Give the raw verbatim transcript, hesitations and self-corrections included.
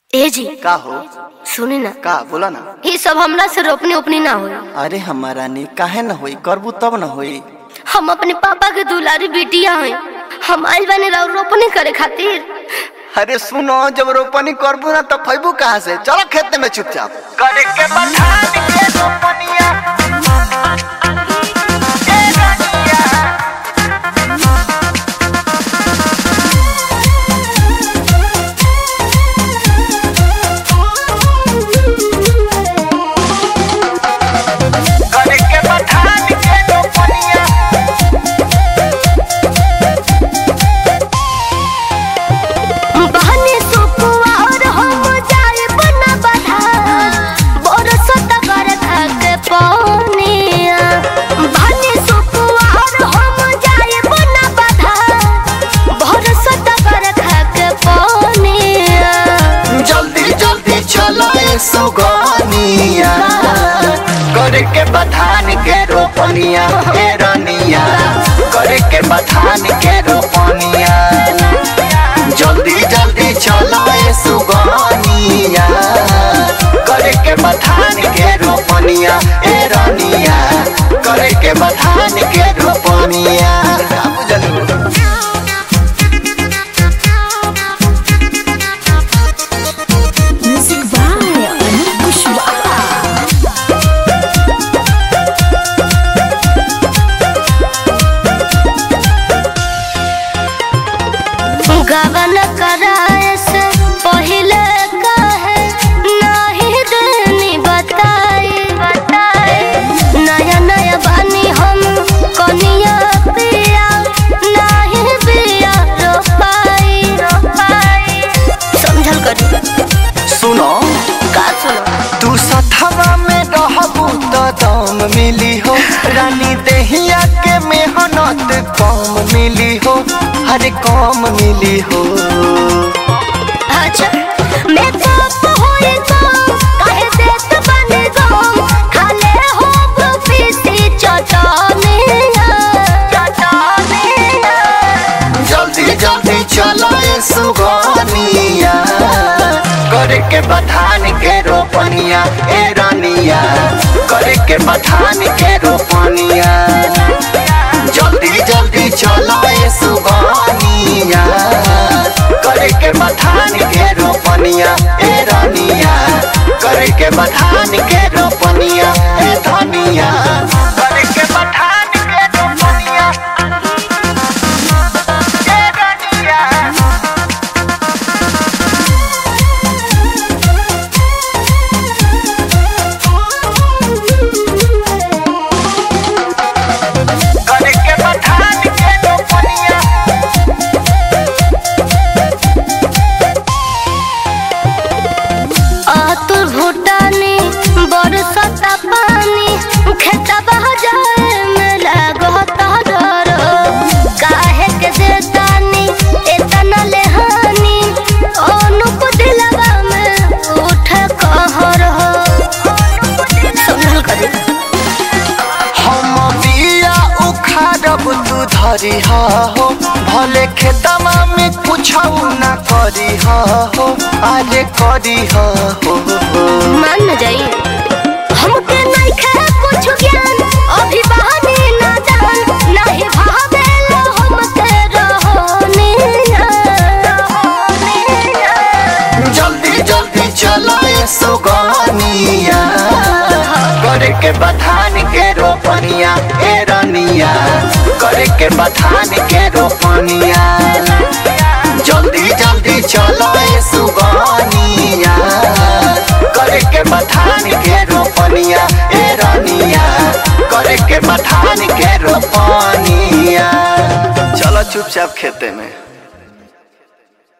ए जी का हो? सुनी ना, का बोला ना। ये सब हमरा से रोपनी उपनी ना होई। अरे हमारा ने काहे न होई, करबू तब न होई। हम अपने पापा के दुलारी बिटिया हैं, हम आइल बने रहो रोपनी करे खातिर। अरे सुनो, जब रोपनी करबू ना तब फैबू कहाँ से? चलो खेत में चुपचाप करे के बठान के रोपनिया। सुगनिया करे के बधान के रोपनिया, हे रनिया करे के बधान के रोपनिया। जल्दी जल्दी चलो ए सुगनिया करे के बधान के रोपनिया, हे रनिया करे के बधान के रोपनिया। गबन कराए से पहले काहे नहीं देनी बताई बताई। नया नया बानी हम कनिया पिया, नहीं पिया रोपाई रोपाई। समझल करी। सुनो का सुनो? तू सथवा में रहबू तो दम मिली हो, रानी देहिया के मेहनत कम मिली हो, अरे कम मिली हो। अच्छा मैं कब होई तो काहे देत बने गो, खाले हो प्रोफेसी चटनिया चटनिया। जल्दी जल्दी चलो ए सुगनिया करे के बधान के रोपनिया, ए रानिया करे के बधान के रोपनिया। जल्दी जल्दी चलो ए सुगनिया करे के बधान के रोपनिया, ए रानिया करे के बधान के रोपनिया, ए धनिया करे के बधान के रोपनिया, ए रानिया। धरी हो भले खेतमा में कुछ ना करी हो, अरे करी हो। मान न जाई हमके नहीं खे कुछ ज्ञान, अभी बहाने ना जान, नहीं भावे लो हमके रहने। जल्दी जल्दी चलो ए सुगनिया करे के बधान के रोपनिया, ए रनिया करे के बधान के रोपनिया। जल्दी जल्दी चलो ए सुगनिया करे के बधान के रोपनिया, ए रनिया करे के बधान के रोपनिया। चलो चुपचाप खेते में।